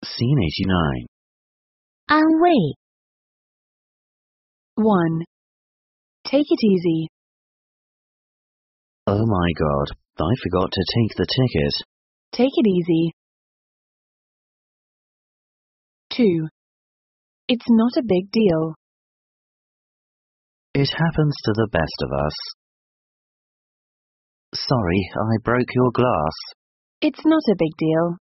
Scene 89. I'll wait. 1. Take it easy. Oh my God, I forgot to take the ticket. Take it easy. 2. It's not a big deal. It happens to the best of us. Sorry, I broke your glass. It's not a big deal.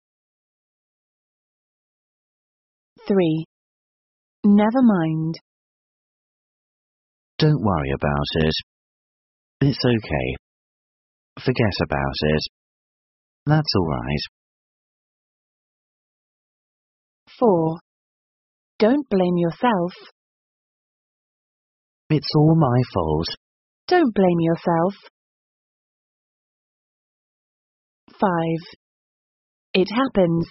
3. Never mind. Don't worry about it. It's okay. Forget about it. That's all right. 4. Don't blame yourself. It's all my fault. Don't blame yourself. 5. It happens.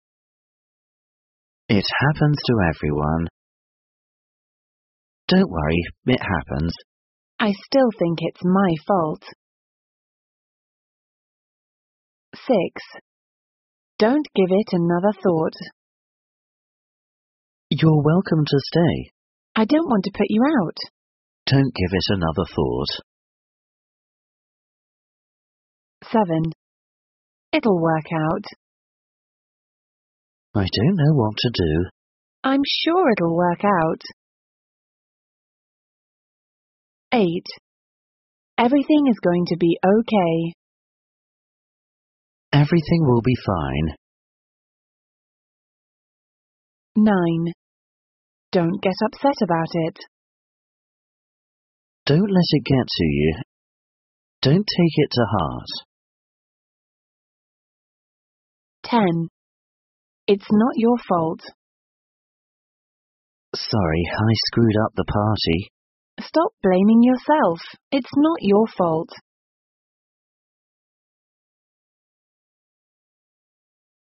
It happens to everyone. Don't worry, it happens. I still think it's my fault. 6. Don't give it another thought. You're welcome to stay. I don't want to put you out. Don't give it another thought. 7. It'll work out. I don't know what to do. I'm sure it'll work out. 8. Everything is going to be okay. Everything will be fine. 9. Don't get upset about it. Don't let it get to you. Don't take it to heart. 10. It's not your fault. Sorry, I screwed up the party. Stop blaming yourself. It's not your fault.